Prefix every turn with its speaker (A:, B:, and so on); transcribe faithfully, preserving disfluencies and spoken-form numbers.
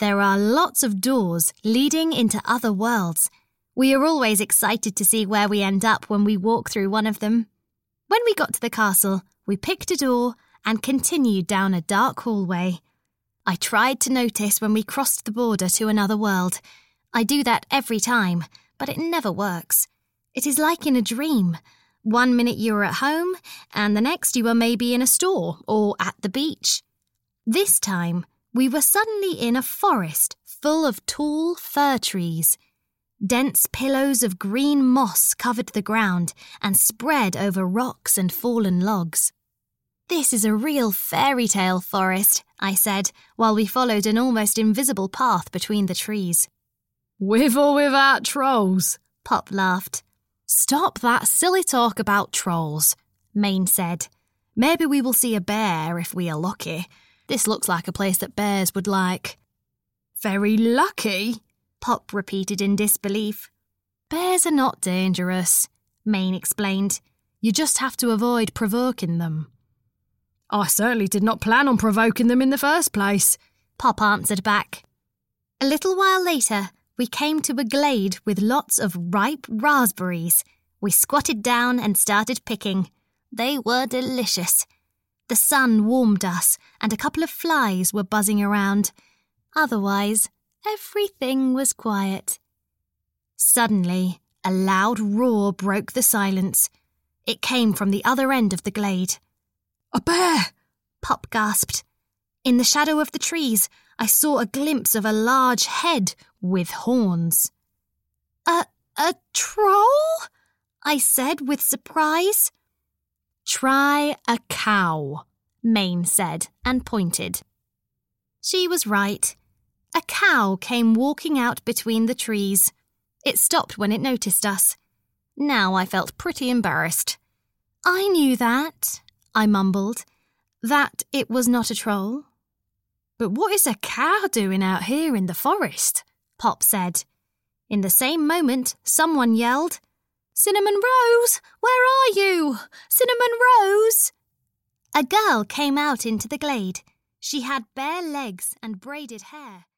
A: There are lots of doors leading into other worlds. We are always excited to see where we end up when we walk through one of them. When we got to the castle, we picked a door and continued down a dark hallway. I tried to notice when we crossed the border to another world. I do that every time, but it never works. It is like in a dream. One minute you are at home, and the next you are maybe in a store or at the beach. This time, we were suddenly in a forest full of tall fir trees. Dense pillows of green moss covered the ground and spread over rocks and fallen logs. "This is a real fairy tale forest," I said, while we followed an almost invisible path between the trees.
B: "With or without trolls?"
A: Pop laughed.
B: "Stop that silly talk about trolls,"
A: Maine said.
B: "Maybe we will see a bear if we are lucky. This looks like a place that bears would like."
C: "Very lucky?"
A: Pop repeated in disbelief.
B: "Bears are not dangerous,"
A: Maine explained.
B: "You just have to avoid provoking them."
C: "I certainly did not plan on provoking them in the first place,"
A: Pop answered back. A little while later, we came to a glade with lots of ripe raspberries. We squatted down and started picking. They were delicious. The sun warmed us, and a couple of flies were buzzing around. Otherwise, everything was quiet. Suddenly, a loud roar broke the silence. It came from the other end of the glade.
C: "A bear!"
A: Pop gasped. In the shadow of the trees, I saw a glimpse of a large head with horns. A, a troll? I said with surprise.
B: "Try a cow,"
A: Maine said and pointed. She was right. A cow came walking out between the trees. It stopped when it noticed us. Now I felt pretty embarrassed. "I knew that," I mumbled, "that it was not a troll."
B: "But what is a cow doing out here in the forest?"
A: Pop said. In the same moment, someone yelled, "Cinnamon Rose, where are you? Cinnamon Rose!" A girl came out into the glade. She had bare legs and braided hair.